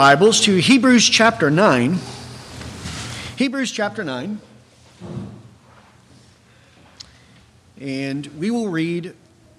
Bibles to Hebrews chapter 9. Hebrews chapter 9. And we will read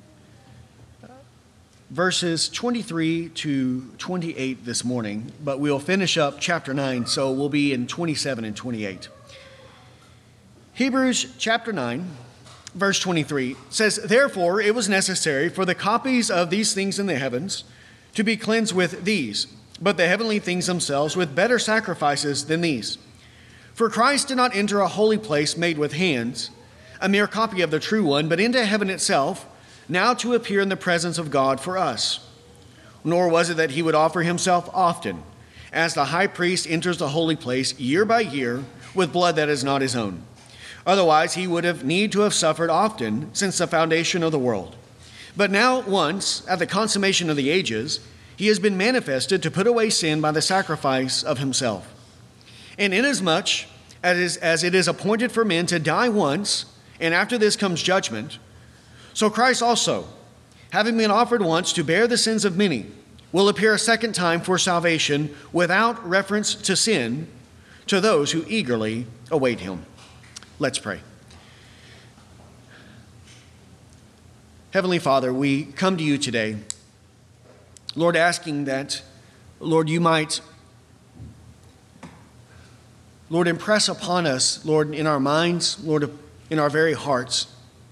verses 23 to 28 this morning, but we'll finish up chapter 9, so we'll be in 27 and 28. Hebrews chapter 9, verse 23 says, "Therefore it was necessary for the copies of these things in the heavens to be cleansed with these, but the heavenly things themselves with better sacrifices than these. For Christ did not enter a holy place made with hands, a mere copy of the true one, but into heaven itself, now to appear in the presence of God for us. Nor was it that he would offer himself often, as the high priest enters the holy place year by year with blood that is not his own. Otherwise he would have need to have suffered often since the foundation of the world. But now once, at the consummation of the ages, he has been manifested to put away sin by the sacrifice of himself. And inasmuch as it is appointed for men to die once, and after this comes judgment, so Christ also, having been offered once to bear the sins of many, will appear a second time for salvation without reference to sin to those who eagerly await him." Let's pray. Heavenly Father, we come to you today, Lord, asking that, Lord, you might, Lord, impress upon us, Lord, in our minds, Lord, in our very hearts,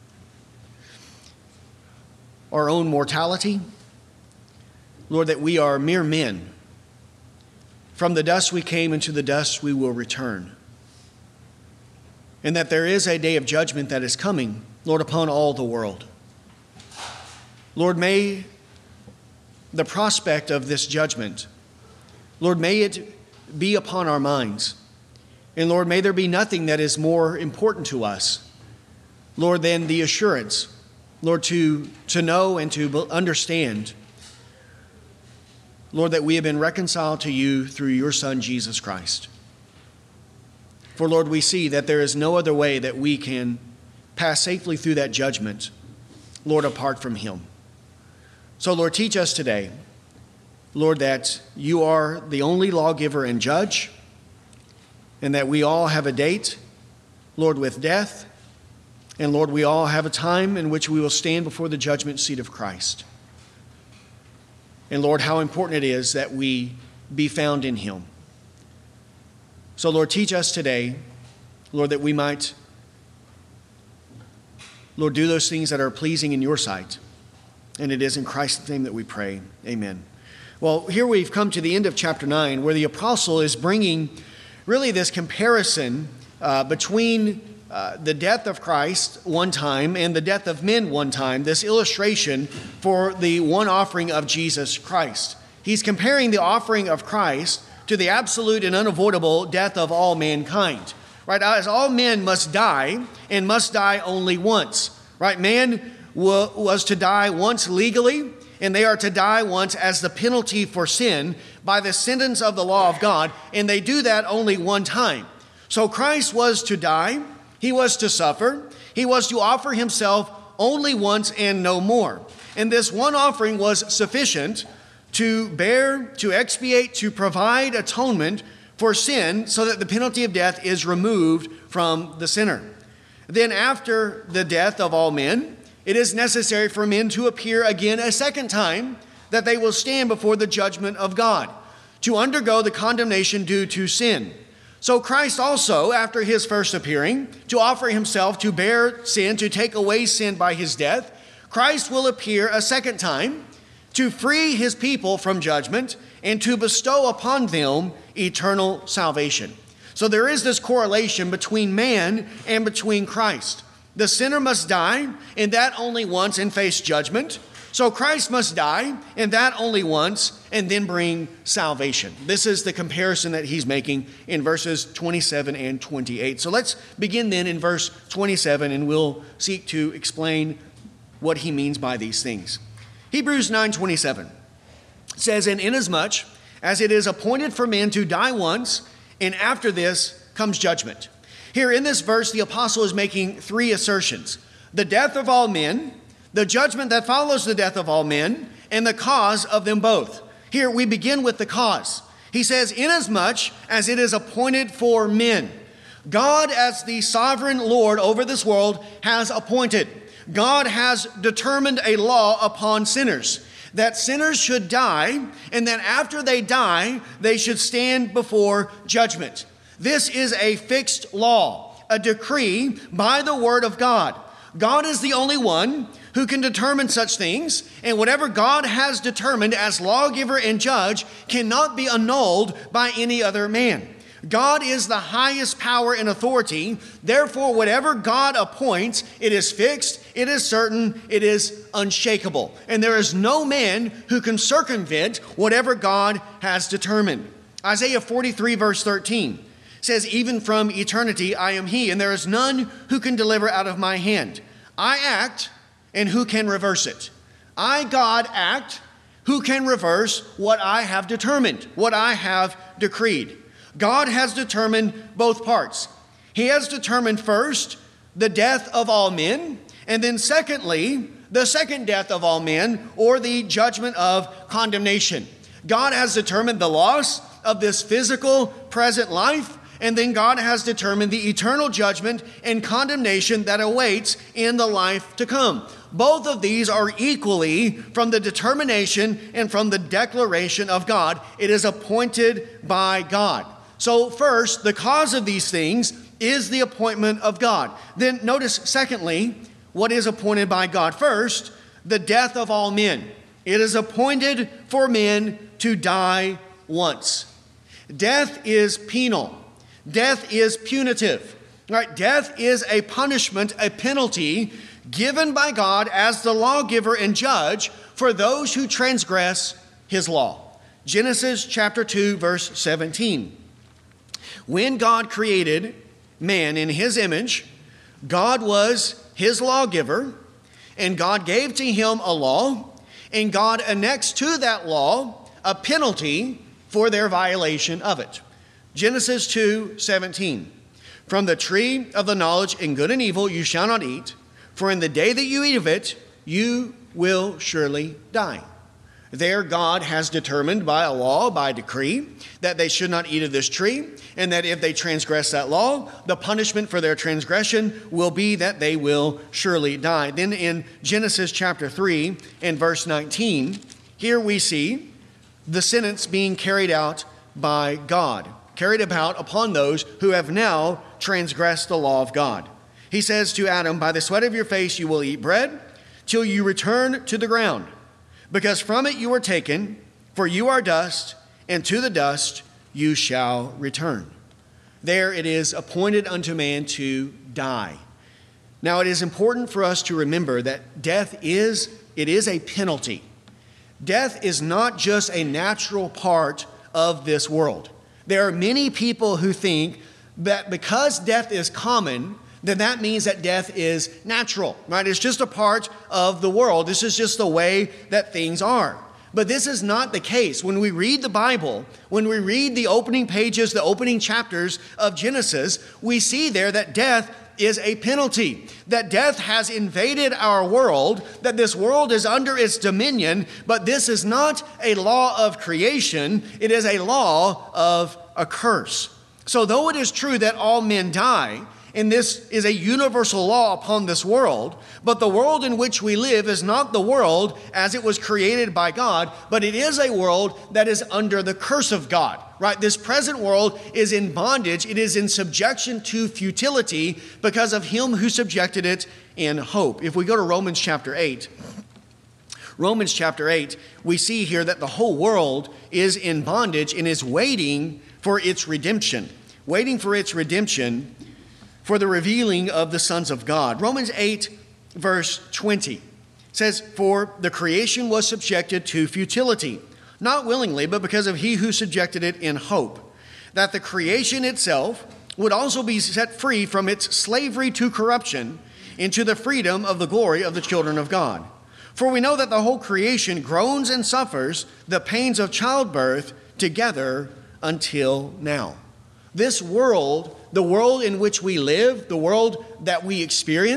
our own mortality, Lord, that we are mere men. From the dust we came, and to the dust we will return. And that there is a day of judgment that is coming, Lord, upon all the world. Lord, may the prospect of this judgment, Lord, may it be upon our minds. And Lord, may there be nothing that is more important to us, Lord, than the assurance, Lord, to know and to understand, Lord, that we have been reconciled to you through your Son, Jesus Christ. For Lord, we see that there is no other way that we can pass safely through that judgment, Lord, apart from him. So, Lord, teach us today, Lord, that you are the only lawgiver and judge, and that we all have a date, Lord, with death, and Lord, we all have a time in which we will stand before the judgment seat of Christ. And Lord, how important it is that we be found in him. So, Lord, teach us today, Lord, that we might, Lord, do those things that are pleasing in your sight. And it is in Christ's name that we pray. Amen. Well, here we've come to the end of chapter 9, where the apostle is bringing really this comparison between the death of Christ one time and the death of men one time, this illustration for the one offering of Jesus Christ. He's comparing the offering of Christ to the absolute and unavoidable death of all mankind. Right? As all men must die, and must die only once. Right? Man was to die once legally, and they are to die once as the penalty for sin by the sentence of the law of God, and they do that only one time. So Christ was to die, he was to suffer, he was to offer himself only once and no more. And this one offering was sufficient to bear, to expiate, to provide atonement for sin so that the penalty of death is removed from the sinner. Then after the death of all men, it is necessary for men to appear again a second time, that they will stand before the judgment of God, to undergo the condemnation due to sin. So Christ also, after his first appearing, to offer himself to bear sin, to take away sin by his death, Christ will appear a second time to free his people from judgment and to bestow upon them eternal salvation. So there is this correlation between man and between Christ. The sinner must die, and that only once, and face judgment. So Christ must die, and that only once, and then bring salvation. This is the comparison that he's making in verses 27 and 28. So let's begin then in verse 27, and we'll seek to explain what he means by these things. Hebrews 9:27 says, "And inasmuch as it is appointed for men to die once, and after this comes judgment." Here in this verse, the apostle is making three assertions: the death of all men, the judgment that follows the death of all men, and the cause of them both. Here we begin with the cause. He says, inasmuch as it is appointed for men. God, as the sovereign Lord over this world, has appointed. God has determined a law upon sinners, that sinners should die, and that after they die, they should stand before judgment. This is a fixed law, a decree by the word of God. God is the only one who can determine such things, and whatever God has determined as lawgiver and judge cannot be annulled by any other man. God is the highest power and authority. Therefore, whatever God appoints, it is fixed, it is certain, it is unshakable. And there is no man who can circumvent whatever God has determined. Isaiah 43 verse 13 says, even from eternity I am he, and there is none who can deliver out of my hand. I act, and who can reverse it? I, God, act. Who can reverse what I have determined, what I have decreed? God has determined both parts. He has determined first the death of all men, and then secondly, the second death of all men, or the judgment of condemnation. God has determined the loss of this physical present life, and then God has determined the eternal judgment and condemnation that awaits in the life to come. Both of these are equally from the determination and from the declaration of God. It is appointed by God. So first, the cause of these things is the appointment of God. Then notice, secondly, what is appointed by God. First, the death of all men. It is appointed for men to die once. Death is penal. Death is punitive. Right? Death is a punishment, a penalty given by God as the lawgiver and judge for those who transgress his law. Genesis chapter 2, verse 17. When God created man in his image, God was his lawgiver, and God gave to him a law, and God annexed to that law a penalty for their violation of it. Genesis 2:17. From the tree of the knowledge in good and evil you shall not eat, for in the day that you eat of it, you will surely die. There God has determined by a law, by decree, that they should not eat of this tree, and that if they transgress that law, the punishment for their transgression will be that they will surely die. Then in Genesis chapter 3 and verse 19, here we see the sentence being carried out by God, carried about upon those who have now transgressed the law of God. He says to Adam, by the sweat of your face you will eat bread till you return to the ground, because from it you were taken, for you are dust, and to the dust you shall return. There it is appointed unto man to die. Now it is important for us to remember that death is a penalty. Death is not just a natural part of this world. There are many people who think that because death is common, then that means that death is natural, right? It's just a part of the world. This is just the way that things are. But this is not the case. When we read the Bible, when we read the opening pages, the opening chapters of Genesis, we see there that death is a penalty, that death has invaded our world, that this world is under its dominion, but this is not a law of creation, it is a law of a curse. So though it is true that all men die, and this is a universal law upon this world, but the world in which we live is not the world as it was created by God, but it is a world that is under the curse of God, right? This present world is in bondage. It is in subjection to futility because of him who subjected it in hope. If we go to Romans chapter 8, we see here that the whole world is in bondage and is waiting for its redemption, for the revealing of the sons of God. Romans 8, verse 20 says, for the creation was subjected to futility, not willingly, but because of he who subjected it in hope, that the creation itself would also be set free from its slavery to corruption into the freedom of the glory of the children of God. For we know that the whole creation groans and suffers the pains of childbirth together until now. This world, the world in which we live, the world that we experience,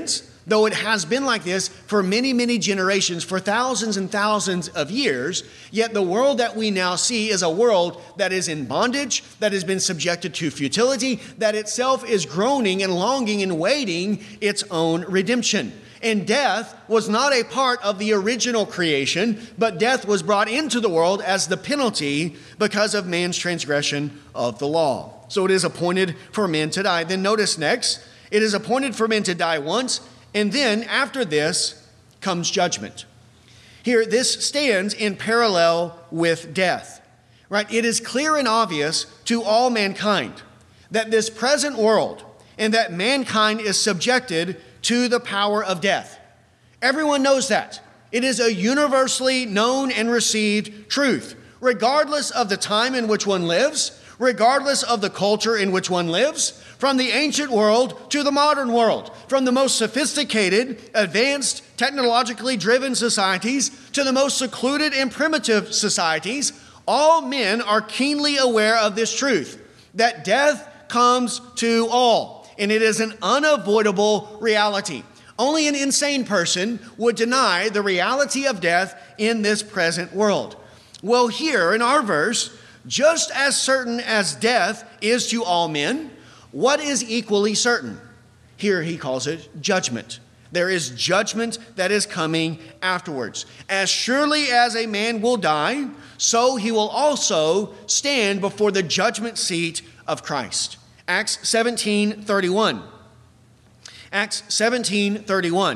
though it has been like this for many, many generations, for thousands and thousands of years, yet the world that we now see is a world that is in bondage, that has been subjected to futility, that itself is groaning and longing and waiting its own redemption. And death was not a part of the original creation, but death was brought into the world as the penalty because of man's transgression of the law. So it is appointed for men to die. Then notice next, it is appointed for men to die once, and then after this comes judgment. Here, this stands in parallel with death, right? It is clear and obvious to all mankind that this present world and that mankind is subjected to the power of death. Everyone knows that. It is a universally known and received truth, regardless of the time in which one lives, regardless of the culture in which one lives, from the ancient world to the modern world, from the most sophisticated, advanced, technologically driven societies to the most secluded and primitive societies, all men are keenly aware of this truth, that death comes to all, and it is an unavoidable reality. Only an insane person would deny the reality of death in this present world. Well, here in our verse, just as certain as death is to all men, what is equally certain? Here he calls it judgment. There is judgment that is coming afterwards. As surely as a man will die, so he will also stand before the judgment seat of Christ. Acts 17:31. Acts 17:31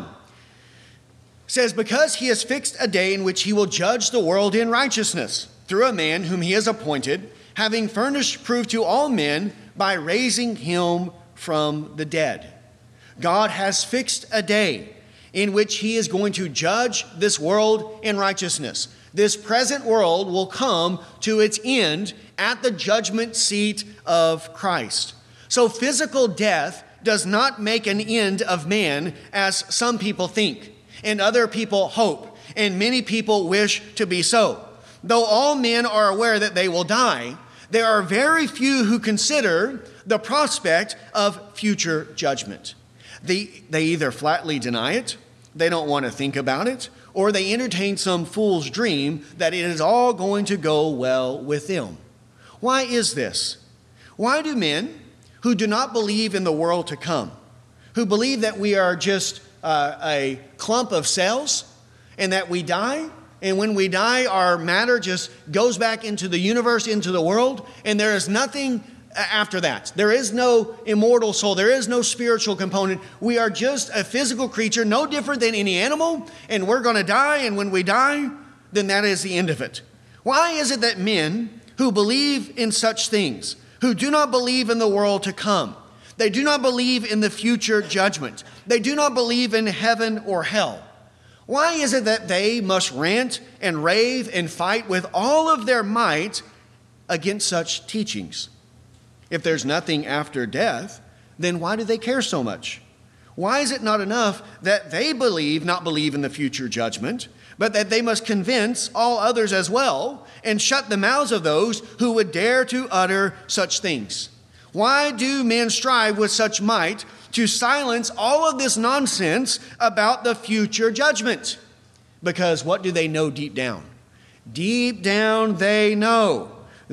says, because he has fixed a day in which he will judge the world in righteousness through a man whom he has appointed, having furnished proof to all men by raising him from the dead. God has fixed a day in which he is going to judge this world in righteousness. This present world will come to its end at the judgment seat of Christ. So physical death does not make an end of man, as some people think, and other people hope, and many people wish to be so. Though all men are aware that they will die, there are very few who consider the prospect of future judgment. They either flatly deny it, they don't want to think about it, or they entertain some fool's dream that it is all going to go well with them. Why is this? Why do men who do not believe in the world to come, who believe that we are just a clump of cells and that we die, and when we die, our matter just goes back into the universe, into the world, and there is nothing after that. There is no immortal soul. There is no spiritual component. We are just a physical creature, no different than any animal, and we're going to die, and when we die, then that is the end of it. Why is it that men who believe in such things, who do not believe in the world to come, they do not believe in the future judgment, they do not believe in heaven or hell, why is it that they must rant and rave and fight with all of their might against such teachings? If there's nothing after death, then why do they care so much? Why is it not enough that they not believe in the future judgment, but that they must convince all others as well and shut the mouths of those who would dare to utter such things? Why do men strive with such might to silence all of this nonsense about the future judgment? Because what do they know deep down? Deep down they know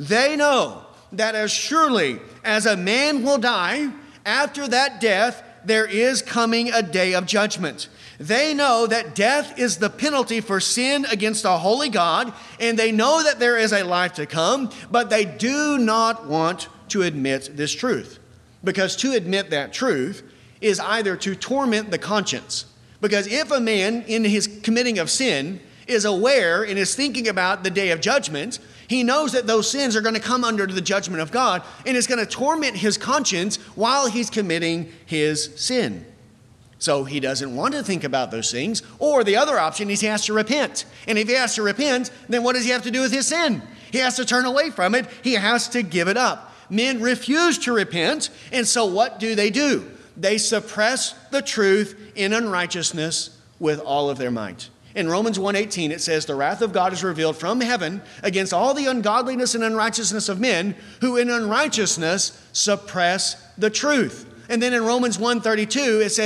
that as surely as a man will die, after that death there is coming a day of judgment. They know that death is the penalty for sin against a holy God, and they know that there is a life to come, but they do not want to admit this truth. Because to admit that truth is either to torment the conscience. Because if a man in his committing of sin is aware and is thinking about the day of judgment, he knows that those sins are going to come under the judgment of God, and it's going to torment his conscience while he's committing his sin. So he doesn't want to think about those things. Or the other option is he has to repent. And if he has to repent, then what does he have to do with his sin? He has to turn away from it. He has to give it up. Men refuse to repent, and so what do? They suppress the truth in unrighteousness with all of their might. In Romans 1:18, it says, the wrath of God is revealed from heaven against all the ungodliness and unrighteousness of men who in unrighteousness suppress the truth. And then in Romans 1:32, it says,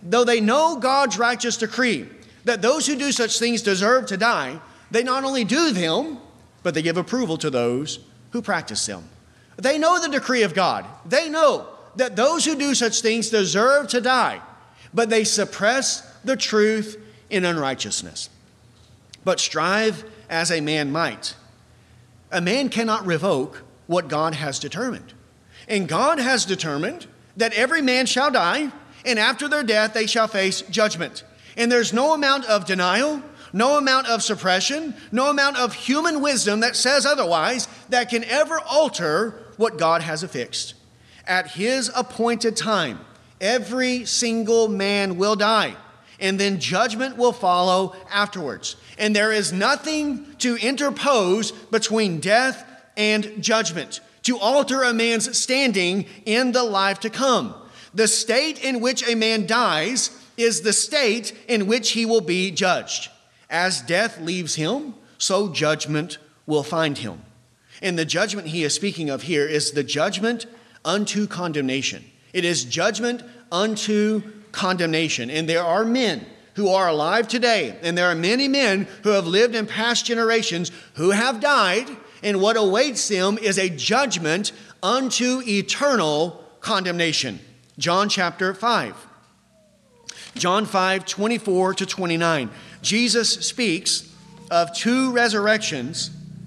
though they know God's righteous decree that those who do such things deserve to die, they not only do them, but they give approval to those who practice them. They know the decree of God. They know that those who do such things deserve to die, but they suppress the truth in unrighteousness. But strive as a man might, a man cannot revoke what God has determined. And God has determined that every man shall die, and after their death they shall face judgment. And there's no amount of denial, no amount of suppression, no amount of human wisdom that says otherwise that can ever alter what God has affixed. At his appointed time, every single man will die, and then judgment will follow afterwards. And there is nothing to interpose between death and judgment to alter a man's standing in the life to come. The state in which a man dies is the state in which he will be judged. As death leaves him, so judgment will find him. And the judgment he is speaking of here is the judgment unto condemnation. It is judgment unto condemnation. And there are men who are alive today, and there are many men who have lived in past generations who have died, and what awaits them is a judgment unto eternal condemnation. John chapter 5. John 5, 24 to 29. Jesus speaks of two resurrections.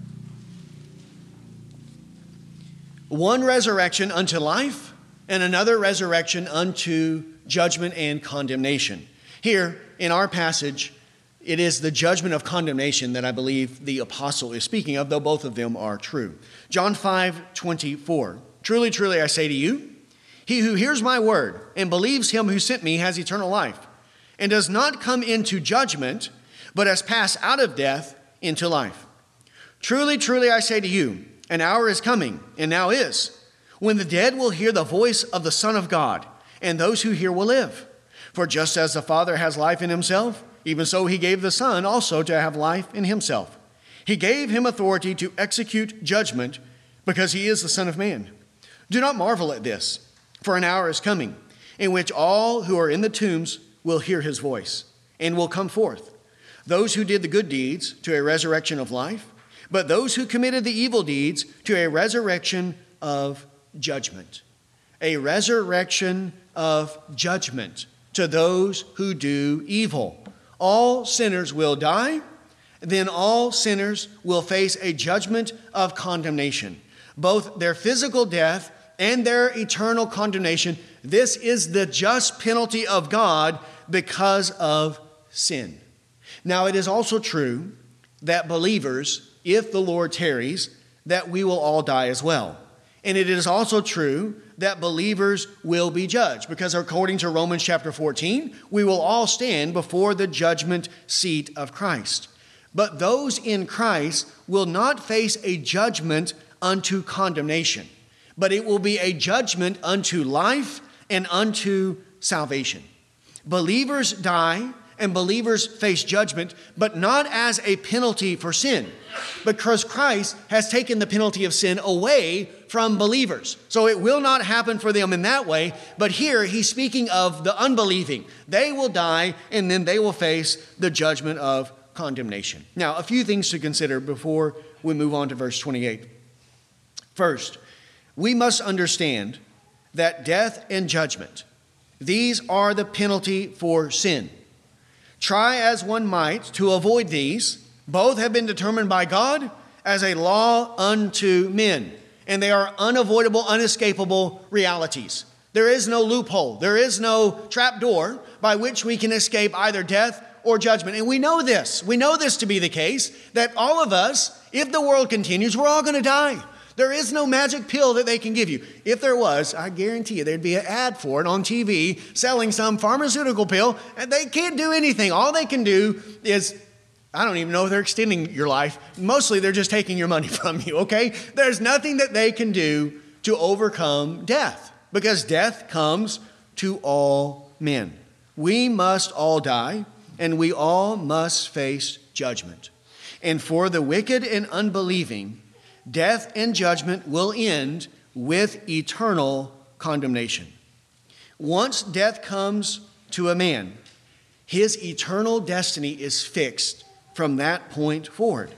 One resurrection unto life, and another resurrection unto judgment and condemnation. Here in our passage, it is the judgment of condemnation that I believe the apostle is speaking of, though both of them are true. John 5, 24. Truly, truly, I say to you, he who hears my word and believes him who sent me has eternal life, and does not come into judgment, but has passed out of death into life. Truly, truly, I say to you, an hour is coming, and now is, when the dead will hear the voice of the Son of God, and those who hear will live. For just as the Father has life in himself, even so he gave the Son also to have life in himself. He gave him authority to execute judgment, because he is the Son of Man. Do not marvel at this, for an hour is coming, in which all who are in the tombs will hear his voice, and will come forth. Those who did the good deeds to a resurrection of life, but those who committed the evil deeds to a resurrection of judgment. A resurrection of judgment to those who do evil. All sinners will die, then all sinners will face a judgment of condemnation. Both their physical death and their eternal condemnation. This is the just penalty of God because of sin. Now, it is also true that believers, if the Lord tarries, that we will all die as well. And it is also true that believers will be judged, because according to Romans chapter 14, we will all stand before the judgment seat of Christ. But those in Christ will not face a judgment unto condemnation, but it will be a judgment unto life and unto salvation. Believers die and believers face judgment, but not as a penalty for sin, because Christ has taken the penalty of sin away from believers. So it will not happen for them in that way, but here he's speaking of the unbelieving. They will die, and then they will face the judgment of condemnation. Now, a few things to consider before we move on to verse 28. First, we must understand that death and judgment, these are the penalty for sin. Try as one might to avoid these, both have been determined by God as a law unto men, and they are unavoidable, unescapable realities. There is no loophole. There is no trapdoor by which we can escape either death or judgment. And we know this. We know this to be the case, that all of us, if the world continues, we're all going to die. There is no magic pill that they can give you. If there was, I guarantee you there'd be an ad for it on TV selling some pharmaceutical pill, and they can't do anything. All they can do is, I don't even know if they're extending your life. Mostly they're just taking your money from you, okay? There's nothing that they can do to overcome death, because death comes to all men. We must all die, and we all must face judgment. And for the wicked and unbelieving, death and judgment will end with eternal condemnation. Once death comes to a man, his eternal destiny is fixed from that point forward.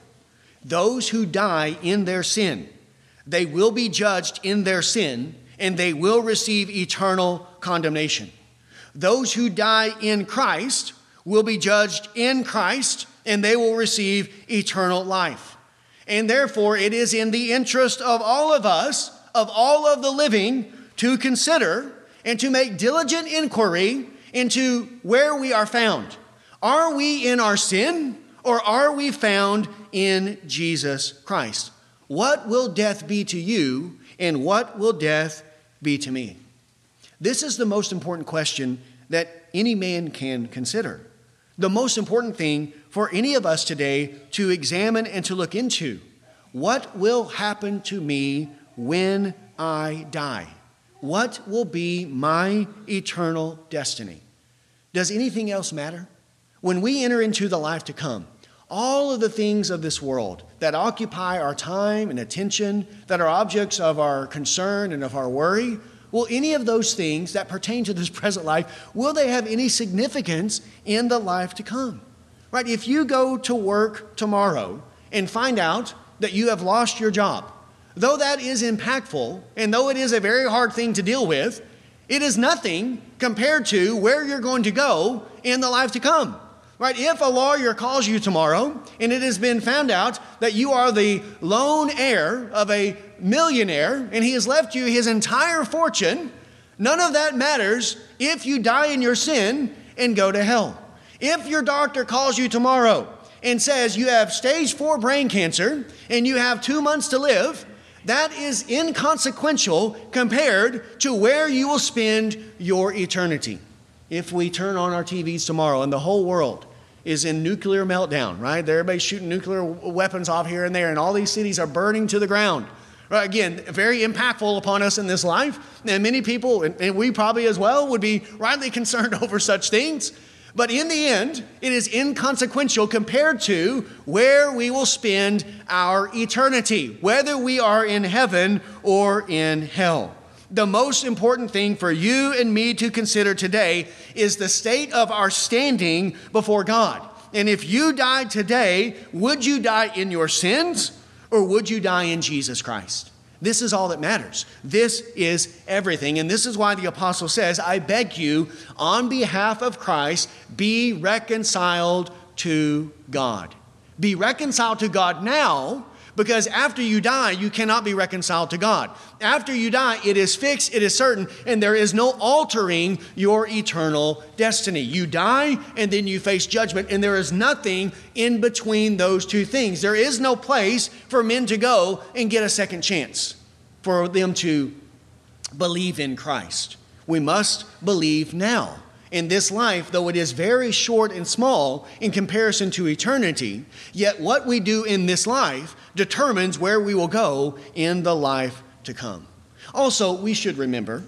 Those who die in their sin, they will be judged in their sin, and they will receive eternal condemnation. Those who die in Christ will be judged in Christ, and they will receive eternal life. And therefore, it is in the interest of all of us, of all of the living, to consider and to make diligent inquiry into where we are found. Are we in our sin, or are we found in Jesus Christ? What will death be to you, and what will death be to me? This is the most important question that any man can consider. The most important thing for any of us today to examine and to look into. What will happen to me when I die? What will be my eternal destiny? Does anything else matter? When we enter into the life to come, all of the things of this world that occupy our time and attention, that are objects of our concern and of our worry, will any of those things that pertain to this present life, will they have any significance in the life to come? Right? If you go to work tomorrow and find out that you have lost your job, though that is impactful and though it is a very hard thing to deal with, it is nothing compared to where you're going to go in the life to come. Right? If a lawyer calls you tomorrow and it has been found out that you are the lone heir of a millionaire and he has left you his entire fortune, none of that matters if you die in your sin and go to hell. If your doctor calls you tomorrow and says you have stage 4 brain cancer and you have 2 months to live, that is inconsequential compared to where you will spend your eternity. If we turn on our TVs tomorrow and the whole world is in nuclear meltdown, right? Everybody's shooting nuclear weapons off here and there, and all these cities are burning to the ground. Right? Again, very impactful upon us in this life. And many people, and we probably as well, would be rightly concerned over such things. But in the end, it is inconsequential compared to where we will spend our eternity, whether we are in heaven or in hell. The most important thing for you and me to consider today is the state of our standing before God. And if you died today, would you die in your sins or would you die in Jesus Christ? This is all that matters. This is everything. And this is why the apostle says, I beg you, on behalf of Christ, be reconciled to God. Be reconciled to God now, because after you die, you cannot be reconciled to God. After you die, it is fixed, it is certain, and there is no altering your eternal destiny. You die, and then you face judgment, and there is nothing in between those two things. There is no place for men to go and get a second chance, for them to believe in Christ. We must believe now. In this life, though it is very short and small in comparison to eternity, yet what we do in this life determines where we will go in the life to come. Also, we should remember,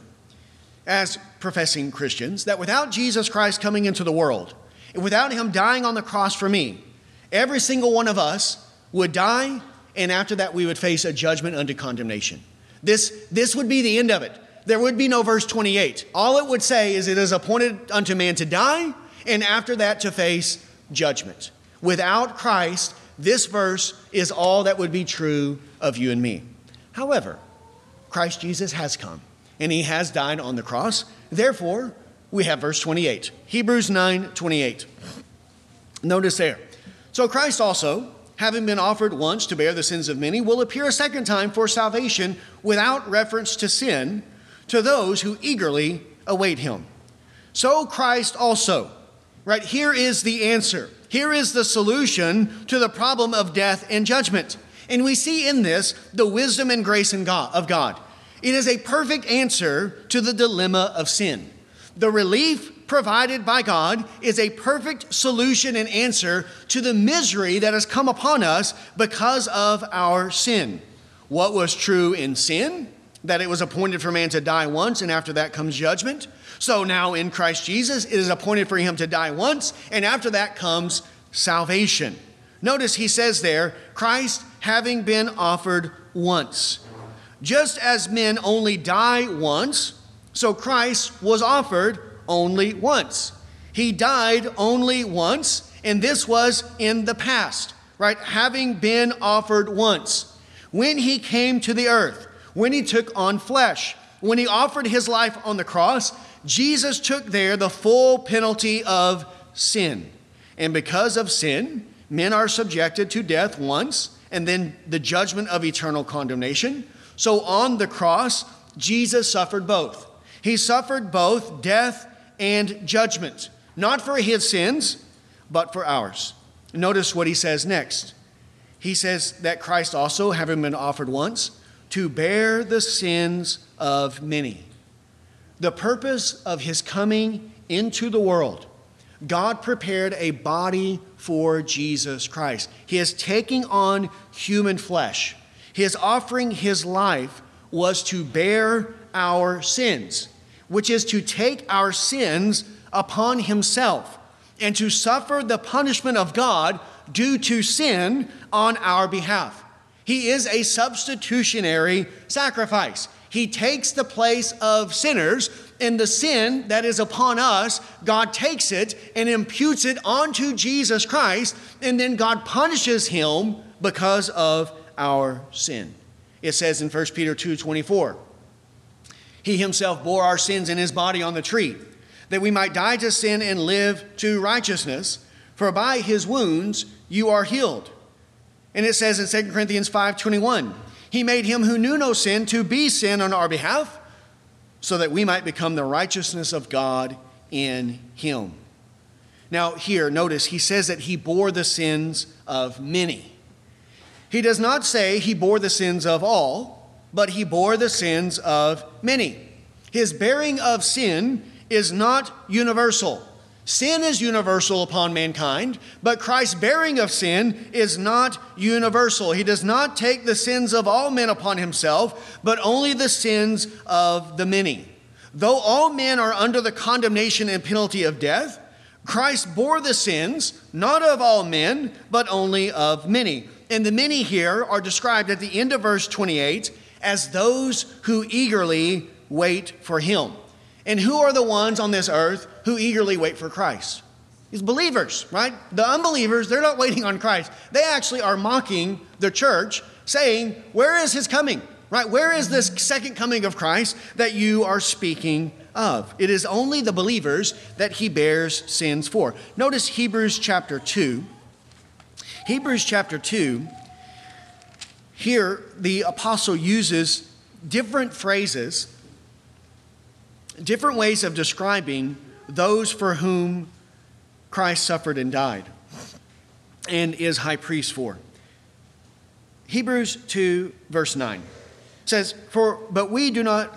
as professing Christians, that without Jesus Christ coming into the world, and without him dying on the cross for me, every single one of us would die, and after that we would face a judgment unto condemnation. This would be the end of it. There would be no verse 28. All it would say is it is appointed unto man to die, and after that to face judgment. Without Christ, this verse is all that would be true of you and me. However, Christ Jesus has come, and he has died on the cross. Therefore, we have verse 28. Hebrews 9:28. Notice there. So Christ also, having been offered once to bear the sins of many, will appear a second time for salvation without reference to sin, to those who eagerly await him. So Christ also, right? Here is the answer. Here is the solution to the problem of death and judgment. And we see in this the wisdom and grace of God. It is a perfect answer to the dilemma of sin. The relief provided by God is a perfect solution and answer to the misery that has come upon us because of our sin. What was true in sin? That it was appointed for man to die once, and after that comes judgment. So now in Christ Jesus, it is appointed for him to die once, and after that comes salvation. Notice he says there, Christ having been offered once. Just as men only die once, so Christ was offered only once. He died only once, and this was in the past, right? Having been offered once. When he came to the earth, when he took on flesh, when he offered his life on the cross, Jesus took there the full penalty of sin. And because of sin, men are subjected to death once, and then the judgment of eternal condemnation. So on the cross, Jesus suffered both. He suffered both death and judgment, not for his sins, but for ours. Notice what he says next. He says that Christ also, having been offered once, to bear the sins of many. The purpose of his coming into the world, God prepared a body for Jesus Christ. He is taking on human flesh. His offering his life was to bear our sins, which is to take our sins upon himself and to suffer the punishment of God due to sin on our behalf. He is a substitutionary sacrifice. He takes the place of sinners, and the sin that is upon us, God takes it and imputes it onto Jesus Christ, and then God punishes him because of our sin. It says in 1 Peter 2:24, he himself bore our sins in his body on the tree, that we might die to sin and live to righteousness, for by his wounds you are healed. And it says in 2 Corinthians 5:21, he made him who knew no sin to be sin on our behalf, so that we might become the righteousness of God in him. Now here, notice, he says that he bore the sins of many. He does not say he bore the sins of all, but he bore the sins of many. His bearing of sin is not universal. Sin is universal upon mankind, but Christ's bearing of sin is not universal. He does not take the sins of all men upon himself, but only the sins of the many. Though all men are under the condemnation and penalty of death, Christ bore the sins, not of all men, but only of many. And the many here are described at the end of verse 28 as those who eagerly wait for him. And who are the ones on this earth who eagerly wait for Christ? These believers, right? The unbelievers, they're not waiting on Christ. They actually are mocking the church, saying, where is his coming? Right? Where is this second coming of Christ that you are speaking of? It is only the believers that he bears sins for. Notice Hebrews chapter 2. Hebrews chapter 2, here the apostle uses different phrases, different ways of describing those for whom Christ suffered and died and is high priest for. Hebrews 2 verse 9 says, but we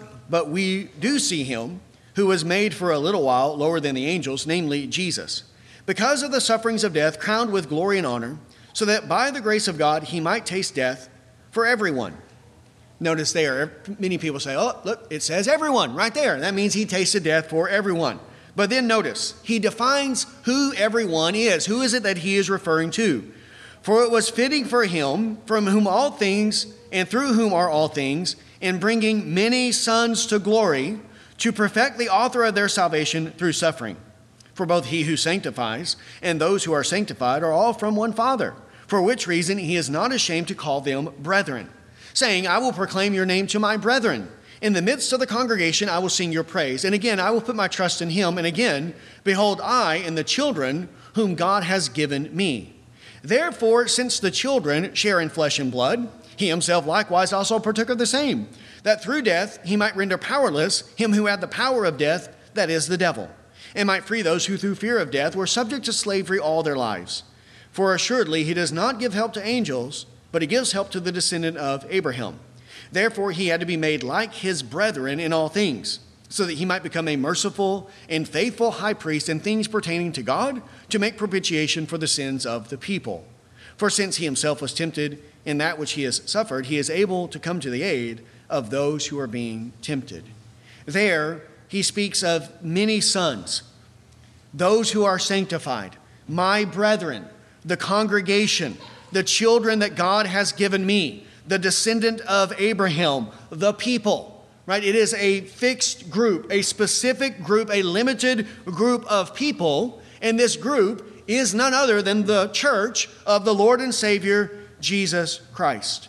do see him who was made for a little while lower than the angels, namely Jesus, because of the sufferings of death, crowned with glory and honor, so that by the grace of God he might taste death for everyone. Notice there, many people say, oh, look, it says everyone right there. That means he tasted death for everyone. But then notice, he defines who everyone is. Who is it that he is referring to? For it was fitting for him, from whom all things and through whom are all things, in bringing many sons to glory, to perfect the author of their salvation through suffering. For both he who sanctifies and those who are sanctified are all from one Father, for which reason he is not ashamed to call them brethren, saying, I will proclaim your name to my brethren. In the midst of the congregation, I will sing your praise. And again, I will put my trust in him. And again, behold, I and the children whom God has given me. Therefore, since the children share in flesh and blood, he himself likewise also partook of the same, that through death he might render powerless him who had the power of death, that is, the devil, and might free those who through fear of death were subject to slavery all their lives. For assuredly he does not give help to angels, but he gives help to the descendant of Abraham. Therefore he had to be made like his brethren in all things, so that he might become a merciful and faithful high priest in things pertaining to God, to make propitiation for the sins of the people. For since he himself was tempted in that which he has suffered, he is able to come to the aid of those who are being tempted. There he speaks of many sons, those who are sanctified, my brethren, the congregation, the children that God has given me, the descendant of Abraham, the people, right? It is a fixed group, a specific group, a limited group of people. And this group is none other than the church of the Lord and Savior, Jesus Christ.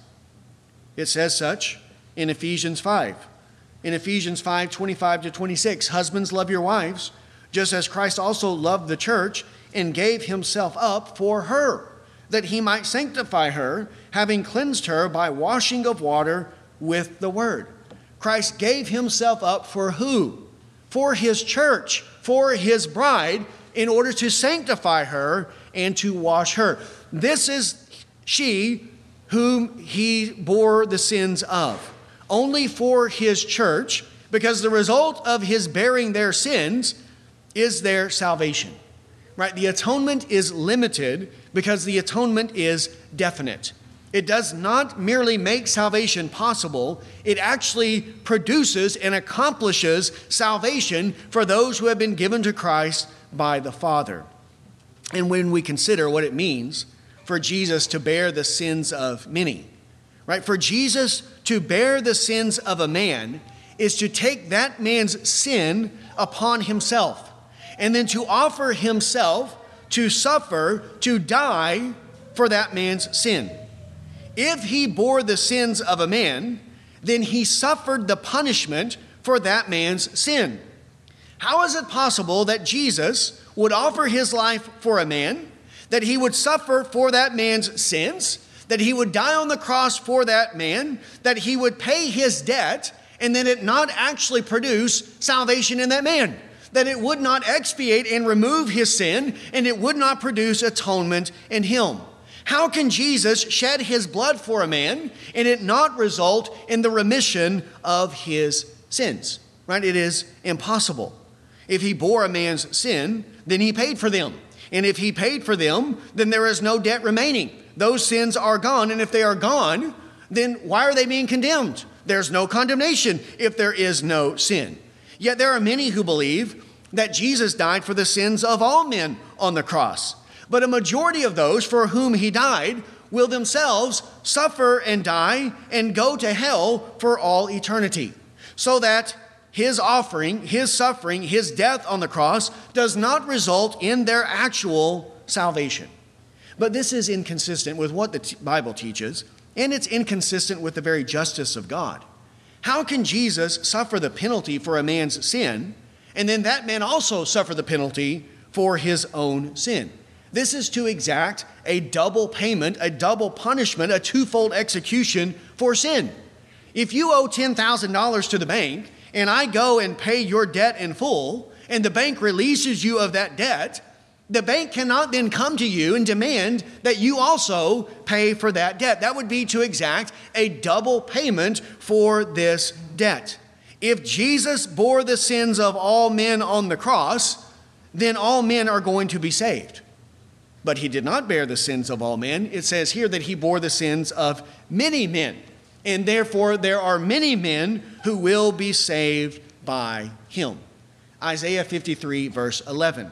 It says such in Ephesians 5. In Ephesians 5, 25 to 26, husbands, love your wives, just as Christ also loved the church and gave himself up for her, that he might sanctify her, having cleansed her by washing of water with the word. Christ gave himself up for who? For his church, for his bride, in order to sanctify her and to wash her. This is she whom he bore the sins of. Only for his church, because the result of his bearing their sins is their salvation. Right? The atonement is limited because the atonement is definite. It does not merely make salvation possible, it actually produces and accomplishes salvation for those who have been given to Christ by the Father. And when we consider what it means for Jesus to bear the sins of many, right? For Jesus to bear the sins of a man is to take that man's sin upon himself and then to offer himself to suffer, to die for that man's sin. If he bore the sins of a man, then he suffered the punishment for that man's sin. How is it possible that Jesus would offer his life for a man, that he would suffer for that man's sins, that he would die on the cross for that man, that he would pay his debt, and then it not actually produce salvation in that man, that it would not expiate and remove his sin, and it would not produce atonement in him? How can Jesus shed his blood for a man and it not result in the remission of his sins? Right? It is impossible. If he bore a man's sin, then he paid for them. And if he paid for them, then there is no debt remaining. Those sins are gone. And if they are gone, then why are they being condemned? There's no condemnation if there is no sin. Yet there are many who believe that Jesus died for the sins of all men on the cross. But a majority of those for whom he died will themselves suffer and die and go to hell for all eternity. So that his offering, his suffering, his death on the cross does not result in their actual salvation. But this is inconsistent with what the Bible teaches, and it's inconsistent with the very justice of God. How can Jesus suffer the penalty for a man's sin, and then that man also suffer the penalty for his own sin? This is to exact a double payment, a double punishment, a twofold execution for sin. If you owe $10,000 to the bank, and I go and pay your debt in full, and the bank releases you of that debt, the bank cannot then come to you and demand that you also pay for that debt. That would be to exact a double payment for this debt. If Jesus bore the sins of all men on the cross, then all men are going to be saved. But he did not bear the sins of all men. It says here that he bore the sins of many men. And therefore there are many men who will be saved by him. Isaiah 53 verse 11.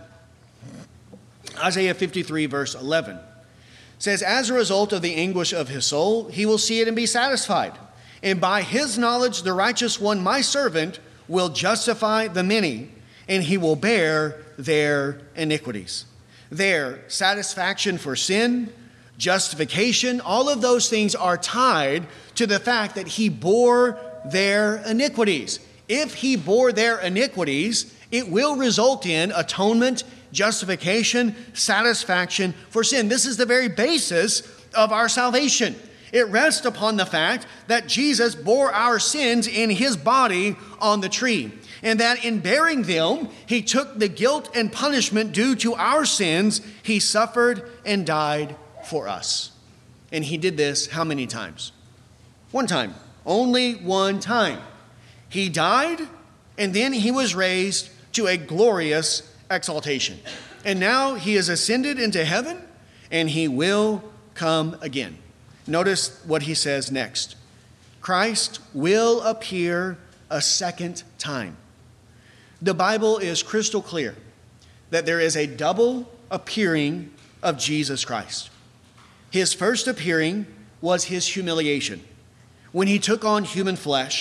Isaiah 53 verse 11 says, as a result of the anguish of his soul, he will see it and be satisfied. And by his knowledge, the righteous one, my servant, will justify the many, and he will bear their iniquities. Their satisfaction for sin, justification, all of those things are tied to the fact that he bore their iniquities. If he bore their iniquities, it will result in atonement, justification, satisfaction for sin. This is the very basis of our salvation. It rests upon the fact that Jesus bore our sins in his body on the tree, and that in bearing them, he took the guilt and punishment due to our sins. He suffered and died for us. And he did this how many times? One time. Only one time. He died, and then he was raised to a glorious exaltation. And now he is ascended into heaven, and he will come again. Notice what he says next. Christ will appear a second time. The Bible is crystal clear that there is a double appearing of Jesus Christ. His first appearing was his humiliation, when he took on human flesh,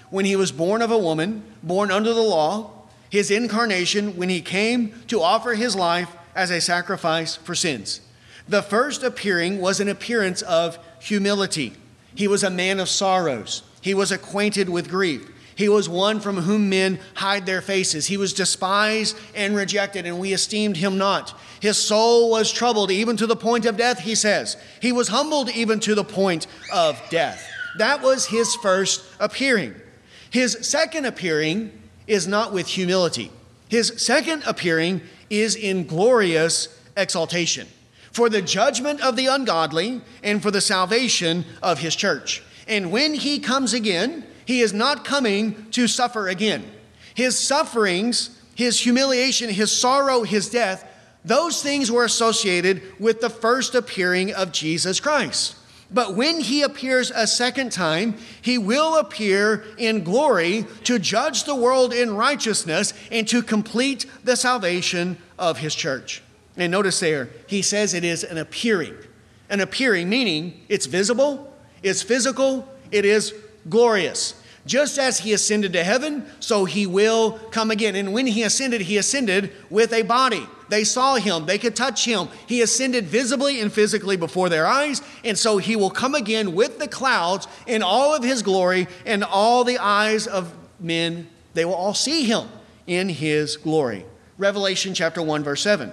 when he was born of a woman, born under the law, his incarnation when he came to offer his life as a sacrifice for sins. The first appearing was an appearance of humility. He was a man of sorrows. He was acquainted with grief. He was one from whom men hide their faces. He was despised and rejected, and we esteemed him not. His soul was troubled even to the point of death, he says. He was humbled even to the point of death. That was his first appearing. His second appearing is not with humility. His second appearing is in glorious exaltation, for the judgment of the ungodly and for the salvation of his church. And when he comes again, he is not coming to suffer again. His sufferings, his humiliation, his sorrow, his death, those things were associated with the first appearing of Jesus Christ. But when he appears a second time, he will appear in glory to judge the world in righteousness and to complete the salvation of his church. And notice there, he says it is an appearing. An appearing meaning it's visible, it's physical, it is glorious. Just as he ascended to heaven, so he will come again. And when he ascended with a body. They saw him. They could touch him. He ascended visibly and physically before their eyes. And so he will come again with the clouds in all of his glory, and all the eyes of men, they will all see him in his glory. Revelation chapter 1, verse 7.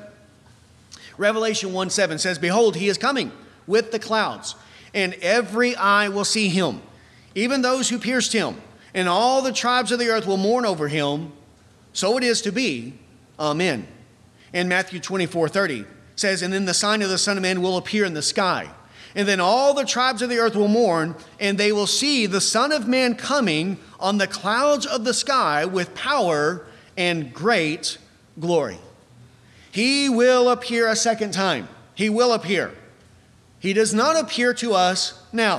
Revelation 1:7 says, "Behold, he is coming with the clouds, and every eye will see him, even those who pierced him, and all the tribes of the earth will mourn over him. So it is to be. Amen." And Matthew 24:30 says, "And then the sign of the Son of Man will appear in the sky. And then all the tribes of the earth will mourn, and they will see the Son of Man coming on the clouds of the sky with power and great glory." He will appear a second time. He will appear. He does not appear to us now.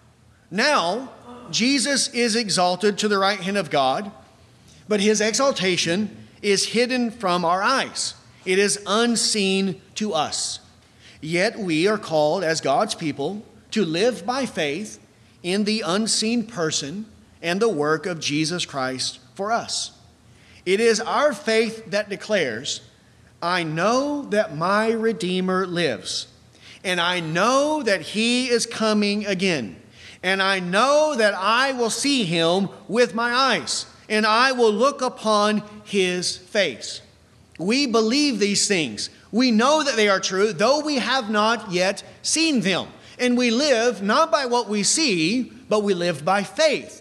Now, Jesus is exalted to the right hand of God, but his exaltation is hidden from our eyes. It is unseen to us. Yet we are called as God's people to live by faith in the unseen person and the work of Jesus Christ for us. It is our faith that declares, "I know that my Redeemer lives, and I know that he is coming again, and I know that I will see him with my eyes, and I will look upon his face." We believe these things. We know that they are true, though we have not yet seen them. And we live not by what we see, but we live by faith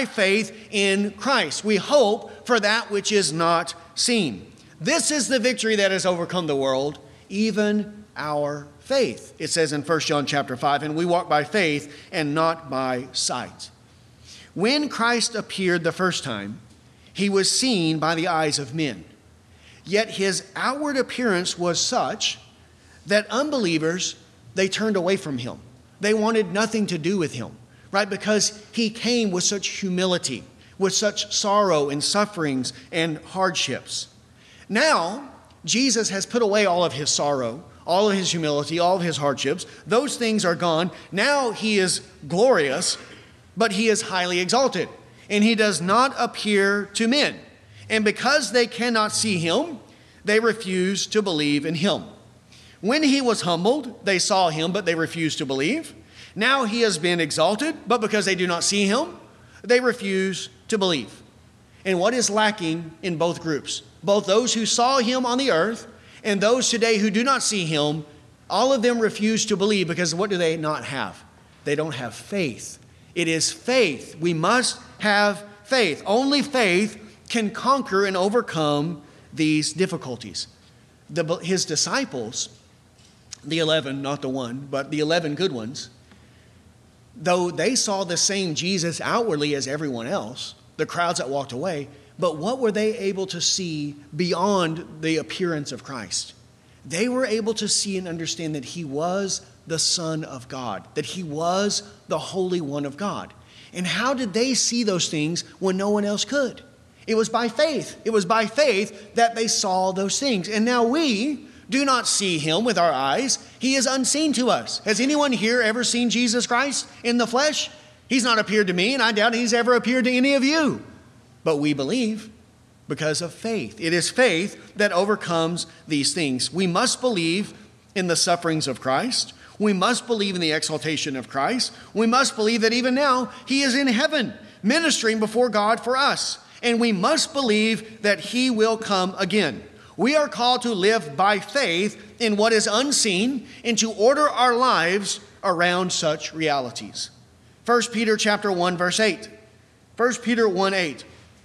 in Christ. We hope for that which is not seen. This is the victory that has overcome the world, even our faith. It says in 1 John chapter 5, "And we walk by faith and not by sight." When Christ appeared the first time, he was seen by the eyes of men. Yet his outward appearance was such that unbelievers, they turned away from him. They wanted nothing to do with him, right? Because he came with such humility, with such sorrow and sufferings and hardships. Now, Jesus has put away all of his sorrow, all of his humility, all of his hardships. Those things are gone. Now he is glorious, but he is highly exalted, and he does not appear to men. And because they cannot see him, they refuse to believe in him. When he was humbled, they saw him, but they refused to believe. Now he has been exalted, but because they do not see him, they refuse to believe. And what is lacking in both groups? Both those who saw him on the earth and those today who do not see him, all of them refuse to believe, because what do they not have? They don't have faith. It is faith. We must have faith. Only faith can conquer and overcome these difficulties. His disciples, the 11, not the one, but the 11 good ones, though they saw the same Jesus outwardly as everyone else, the crowds that walked away, but what were they able to see beyond the appearance of Christ? They were able to see and understand that he was the Son of God, that he was the Holy One of God. And how did they see those things when no one else could? It was by faith. It was by faith that they saw those things. And now we do not see him with our eyes. He is unseen to us. Has anyone here ever seen Jesus Christ in the flesh? He's not appeared to me, and I doubt he's ever appeared to any of you. But we believe because of faith. It is faith that overcomes these things. We must believe in the sufferings of Christ. We must believe in the exaltation of Christ. We must believe that even now he is in heaven ministering before God for us. And we must believe that he will come again. We are called to live by faith in what is unseen and to order our lives around such realities. 1 Peter chapter 1, verse 8. 1 Peter 1:8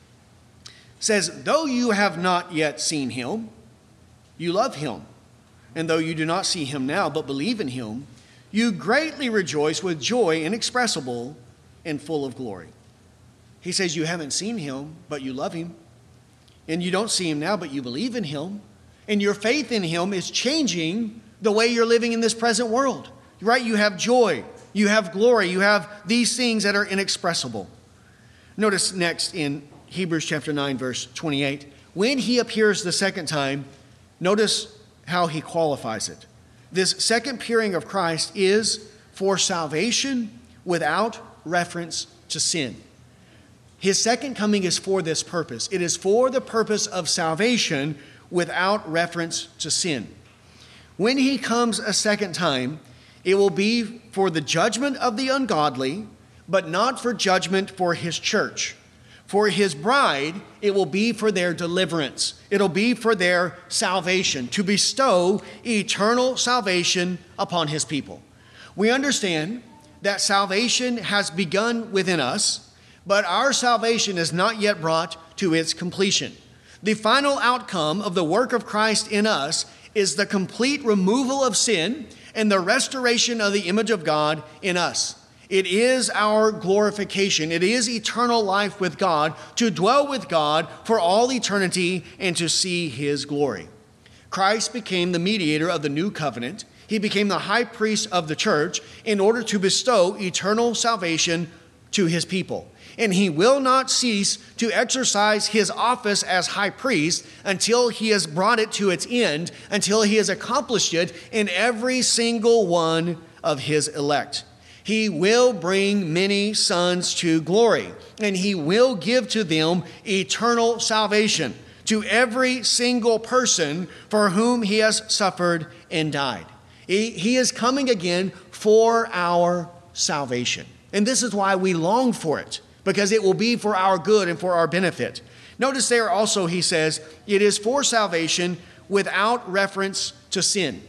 says, though you have not yet seen him, you love him. And though you do not see him now, but believe in him, you greatly rejoice with joy inexpressible and full of glory. He says you haven't seen him, but you love him. And you don't see him now, but you believe in him. And your faith in him is changing the way you're living in this present world. Right? You have joy. You have glory. You have these things that are inexpressible. Notice next in Hebrews chapter 9, verse 28. When he appears the second time, notice how he qualifies it. This second appearing of Christ is for salvation without reference to sin. His second coming is for this purpose. It is for the purpose of salvation without reference to sin. When he comes a second time, it will be for the judgment of the ungodly, but not for judgment for his church. For his bride, it will be for their deliverance. It'll be for their salvation, to bestow eternal salvation upon his people. We understand that salvation has begun within us, but our salvation is not yet brought to its completion. The final outcome of the work of Christ in us is the complete removal of sin and the restoration of the image of God in us. It is our glorification. It is eternal life with God, to dwell with God for all eternity and to see his glory. Christ became the mediator of the new covenant. He became the high priest of the church in order to bestow eternal salvation to his people. And he will not cease to exercise his office as high priest until he has brought it to its end, until he has accomplished it in every single one of his elect. He will bring many sons to glory, and he will give to them eternal salvation, to every single person for whom he has suffered and died. He is coming again for our salvation. And this is why we long for it, because it will be for our good and for our benefit. Notice there also he says, it is for salvation without reference to sin.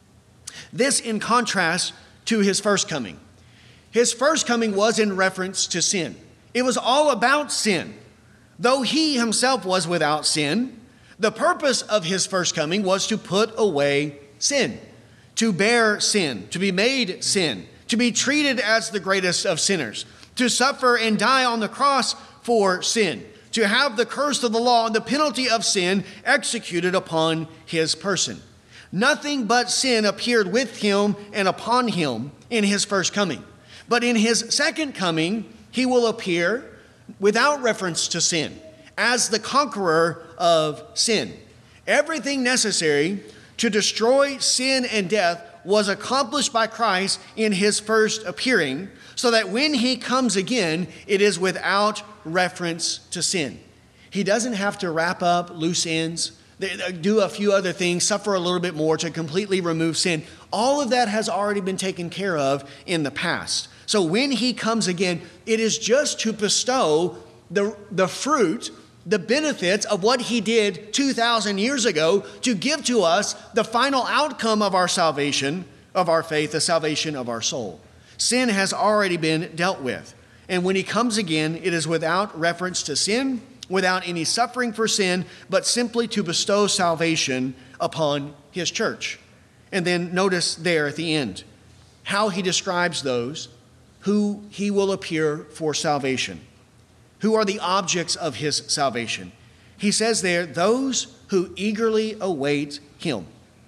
This in contrast to his first coming. His first coming was in reference to sin. It was all about sin. Though he himself was without sin, the purpose of his first coming was to put away sin, to bear sin, to be made sin, to be treated as the greatest of sinners, to suffer and die on the cross for sin, to have the curse of the law and the penalty of sin executed upon his person. Nothing but sin appeared with him and upon him in his first coming. But in his second coming, he will appear without reference to sin, as the conqueror of sin. Everything necessary to destroy sin and death was accomplished by Christ in his first appearing, so that when he comes again, it is without reference to sin. He doesn't have to wrap up loose ends, do a few other things, suffer a little bit more to completely remove sin. All of that has already been taken care of in the past. So when he comes again, it is just to bestow the fruit, the benefits of what he did 2,000 years ago, to give to us the final outcome of our salvation, of our faith, the salvation of our soul. Sin has already been dealt with. And when he comes again, it is without reference to sin, without any suffering for sin, but simply to bestow salvation upon his church. And then notice there at the end how he describes those who he will appear for salvation. Who are the objects of his salvation? He says there, those who eagerly await him.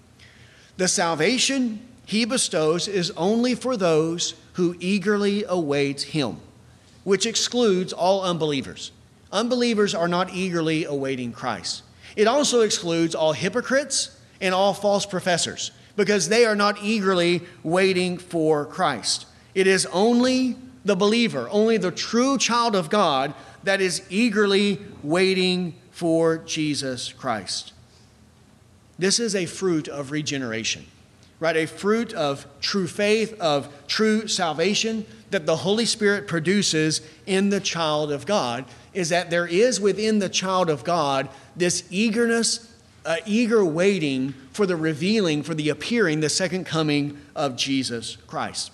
The salvation he bestows is only for those who eagerly await him, which excludes all unbelievers. Unbelievers are not eagerly awaiting Christ. It also excludes all hypocrites and all false professors, because they are not eagerly waiting for Christ. It is only the believer, only the true child of God that is eagerly waiting for Jesus Christ. This is a fruit of regeneration, right? A fruit of true faith, of true salvation that the Holy Spirit produces in the child of God, is that there is within the child of God this eagerness, eager waiting for the revealing, for the appearing, the second coming of Jesus Christ.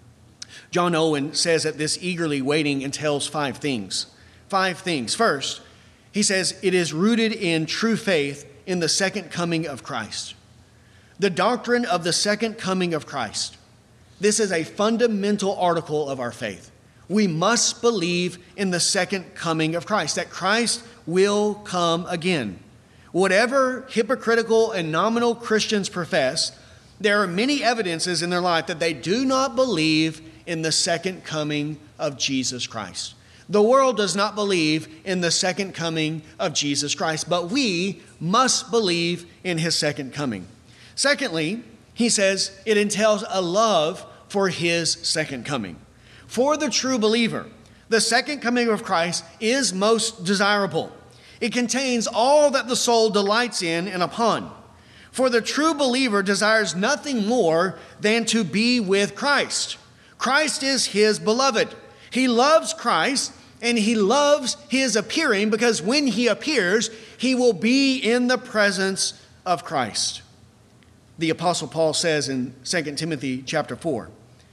John Owen says that this eagerly waiting entails 5 things. 5 things. First, he says it is rooted in true faith in the second coming of Christ. The doctrine of the second coming of Christ. This is a fundamental article of our faith. We must believe in the second coming of Christ, that Christ will come again. Whatever hypocritical and nominal Christians profess, there are many evidences in their life that they do not believe in the second coming of Jesus Christ. The world does not believe in the second coming of Jesus Christ, but we must believe in his second coming. Secondly, he says it entails a love for his second coming. For the true believer, the second coming of Christ is most desirable. It contains all that the soul delights in and upon. For the true believer desires nothing more than to be with Christ. Christ is his beloved. He loves Christ and he loves his appearing, because when he appears, he will be in the presence of Christ. The Apostle Paul says in 2 Timothy chapter 4,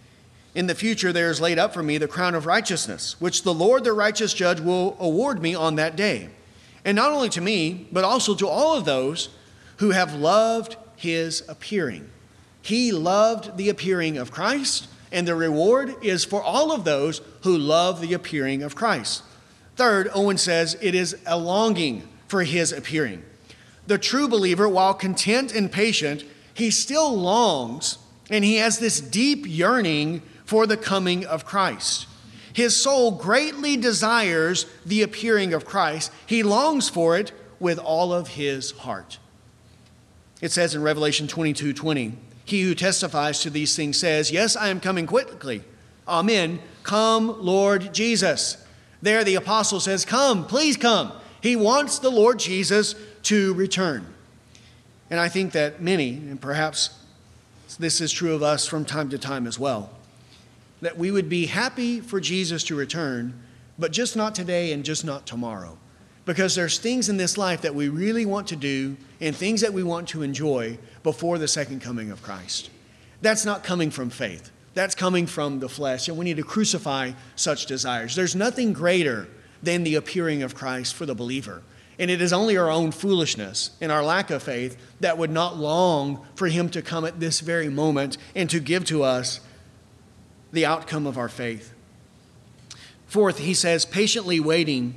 "In the future there is laid up for me the crown of righteousness, which the Lord the righteous judge will award me on that day. And not only to me, but also to all of those who have loved his appearing." He loved the appearing of Christ, and the reward is for all of those who love the appearing of Christ. Third, Owen says it is a longing for his appearing. The true believer, while content and patient, he still longs, and he has this deep yearning for the coming of Christ. His soul greatly desires the appearing of Christ. He longs for it with all of his heart. It says in Revelation 22:20, "He who testifies to these things says, 'Yes, I am coming quickly. Amen. Come, Lord Jesus.'" There the apostle says, "Come, please come." He wants the Lord Jesus to return. And I think that many, and perhaps this is true of us from time to time as well, that we would be happy for Jesus to return, but just not today and just not tomorrow. Because there's things in this life that we really want to do and things that we want to enjoy before the second coming of Christ. That's not coming from faith. That's coming from the flesh, and we need to crucify such desires. There's nothing greater than the appearing of Christ for the believer. And it is only our own foolishness and our lack of faith that would not long for him to come at this very moment and to give to us the outcome of our faith. Fourth, he says, patiently waiting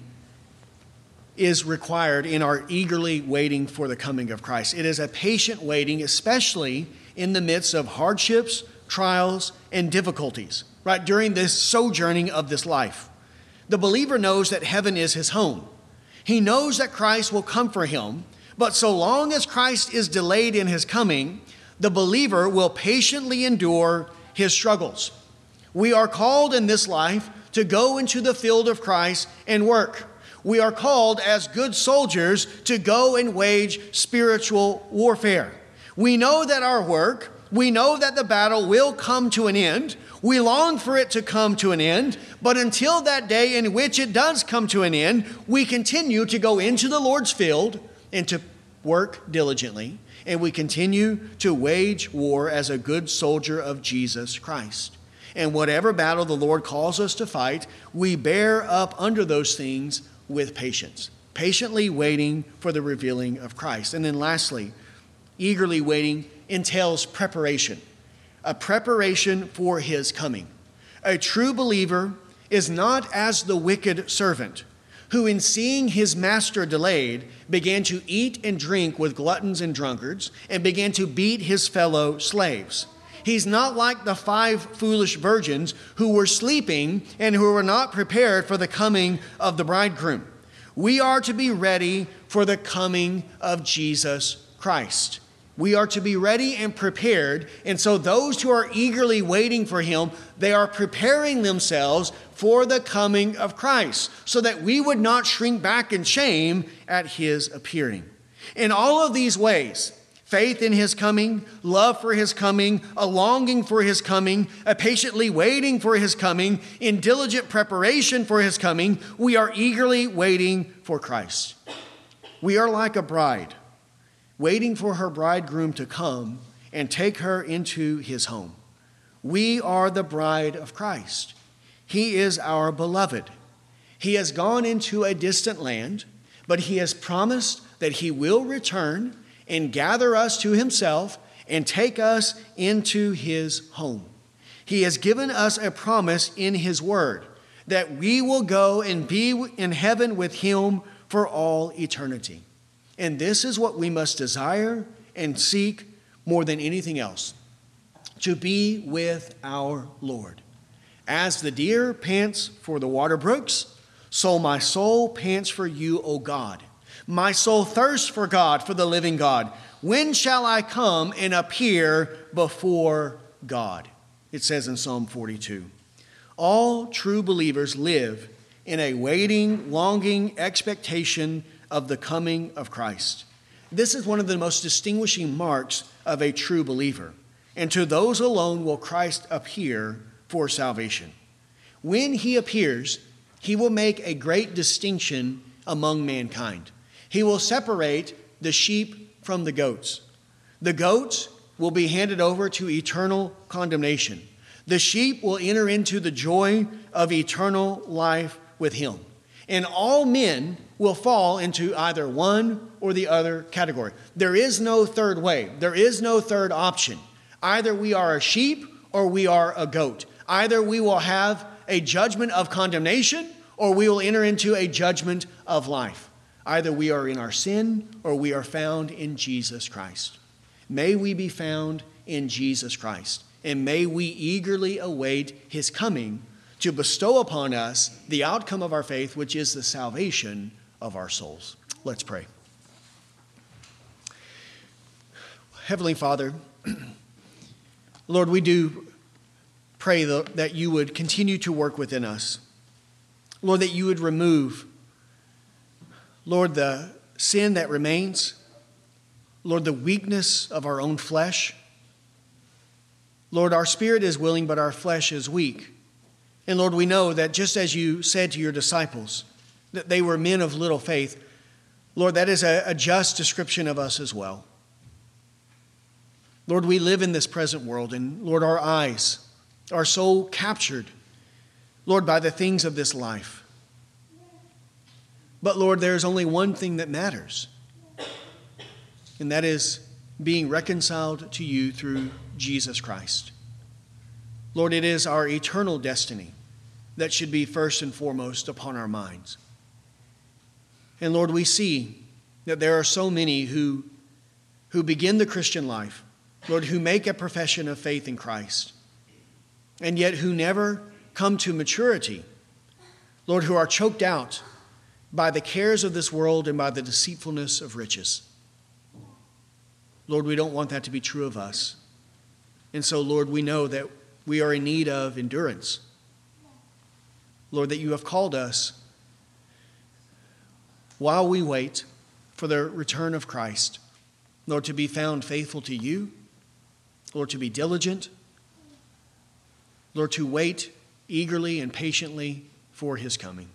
is required in our eagerly waiting for the coming of Christ. It is a patient waiting, especially in the midst of hardships, trials, and difficulties, right, during this sojourning of this life. The believer knows that heaven is his home. He knows that Christ will come for him, but so long as Christ is delayed in his coming, the believer will patiently endure his struggles. We are called in this life to go into the field of Christ and work. We are called as good soldiers to go and wage spiritual warfare. We know that our work, we know that the battle will come to an end. We long for it to come to an end, but until that day in which it does come to an end, we continue to go into the Lord's field and to work diligently, and we continue to wage war as a good soldier of Jesus Christ. And whatever battle the Lord calls us to fight, we bear up under those things with patience, patiently waiting for the revealing of Christ. And then lastly, eagerly waiting entails preparation, a preparation for his coming. A true believer is not as the wicked servant, who in seeing his master delayed began to eat and drink with gluttons and drunkards and began to beat his fellow slaves. He's not like the 5 foolish virgins who were sleeping and who were not prepared for the coming of the bridegroom. We are to be ready for the coming of Jesus Christ. We are to be ready and prepared. And so those who are eagerly waiting for him, they are preparing themselves for the coming of Christ, so that we would not shrink back in shame at his appearing. In all of these ways, faith in his coming, love for his coming, a longing for his coming, a patiently waiting for his coming, in diligent preparation for his coming, we are eagerly waiting for Christ. We are like a bride, waiting for her bridegroom to come and take her into his home. We are the bride of Christ. He is our beloved. He has gone into a distant land, but he has promised that he will return and gather us to himself and take us into his home. He has given us a promise in his word that we will go and be in heaven with him for all eternity. And this is what we must desire and seek more than anything else, to be with our Lord. As the deer pants for the water brooks, so my soul pants for you, O God. My soul thirsts for God, for the living God. When shall I come and appear before God? It says in Psalm 42. All true believers live in a waiting, longing expectation of the coming of Christ. This is one of the most distinguishing marks of a true believer. And to those alone will Christ appear for salvation. When he appears, he will make a great distinction among mankind. He will separate the sheep from the goats. The goats will be handed over to eternal condemnation. The sheep will enter into the joy of eternal life with him. And all men will fall into either one or the other category. There is no third way. There is no third option. Either we are a sheep or we are a goat. Either we will have a judgment of condemnation or we will enter into a judgment of life. Either we are in our sin or we are found in Jesus Christ. May we be found in Jesus Christ, and may we eagerly await his coming to bestow upon us the outcome of our faith, which is the salvation of our souls. Let's pray. Heavenly Father, Lord, we do pray that you would continue to work within us. Lord, that you would remove, Lord, the sin that remains. Lord, the weakness of our own flesh. Lord, our spirit is willing, but our flesh is weak. And Lord, we know that just as you said to your disciples, that they were men of little faith, Lord, that is a just description of us as well. Lord, we live in this present world, and Lord, our eyes are so captured, Lord, by the things of this life. But Lord, there is only one thing that matters, and that is being reconciled to you through Jesus Christ. Lord, it is our eternal destiny that should be first and foremost upon our minds. And Lord, we see that there are so many who begin the Christian life, Lord, who make a profession of faith in Christ, and yet who never come to maturity, Lord, who are choked out by the cares of this world and by the deceitfulness of riches. Lord, we don't want that to be true of us. And so, Lord, we know that we are in need of endurance. Lord, that you have called us while we wait for the return of Christ, Lord, to be found faithful to you, Lord, to be diligent, Lord, to wait eagerly and patiently for his coming.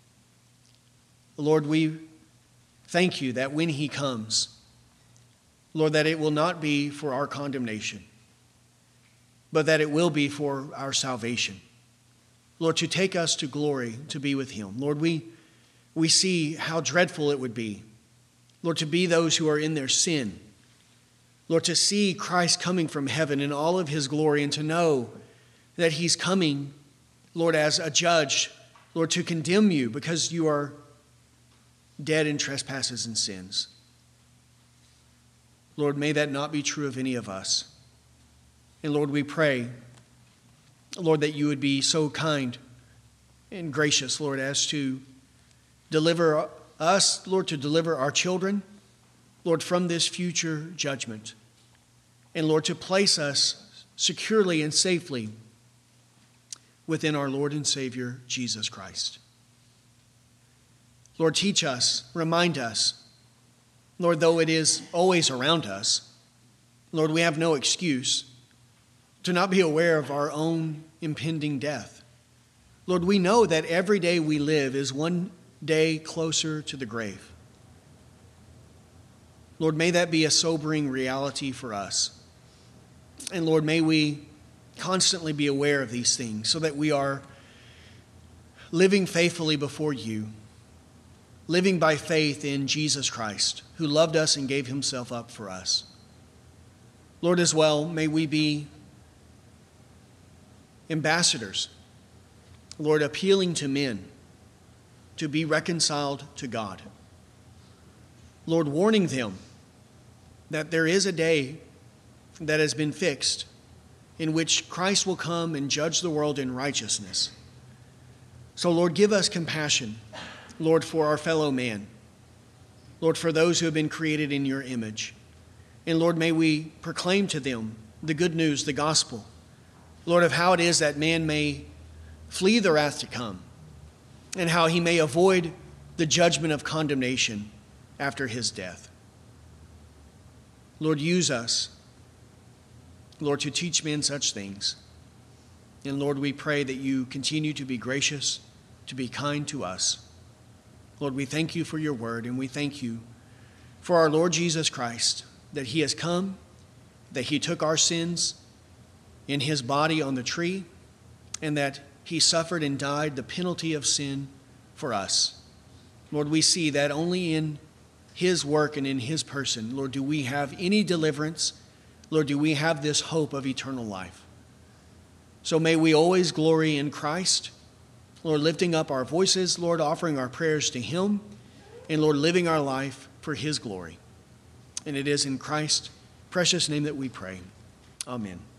Lord, we thank you that when he comes, Lord, that it will not be for our condemnation, but that it will be for our salvation. Lord, to take us to glory, to be with him. Lord, we see how dreadful it would be, Lord, to be those who are in their sin. Lord, to see Christ coming from heaven in all of his glory and to know that he's coming, Lord, as a judge, Lord, to condemn you because you are dead in trespasses and sins. Lord, may that not be true of any of us. And Lord, we pray, Lord, that you would be so kind and gracious, Lord, as to deliver us, Lord, to deliver our children, Lord, from this future judgment. and Lord, to place us securely and safely within our Lord and Savior, Jesus Christ. Lord, teach us, remind us. Lord, though it is always around us, Lord, we have no excuse to not be aware of our own impending death. Lord, we know that every day we live is one day closer to the grave. Lord, may that be a sobering reality for us. And Lord, may we constantly be aware of these things so that we are living faithfully before you, living by faith in Jesus Christ, who loved us and gave himself up for us. Lord, as well, may we be ambassadors, Lord, appealing to men to be reconciled to God. Lord, warning them that there is a day that has been fixed in which Christ will come and judge the world in righteousness. So, Lord, give us compassion, Lord, for our fellow man. Lord, for those who have been created in your image. And Lord, may we proclaim to them the good news, the gospel, Lord, of how it is that man may flee the wrath to come and how he may avoid the judgment of condemnation after his death. Lord, use us, Lord, to teach men such things. And Lord, we pray that you continue to be gracious, to be kind to us. Lord, we thank you for your word, and we thank you for our Lord Jesus Christ, that he has come, that he took our sins in his body on the tree, and that he suffered and died the penalty of sin for us. Lord, we see that only in his work and in his person, Lord, do we have any deliverance. Lord, do we have this hope of eternal life. So may we always glory in Christ, Lord, lifting up our voices, Lord, offering our prayers to him, and Lord, living our life for his glory. And it is in Christ's precious name that we pray. Amen.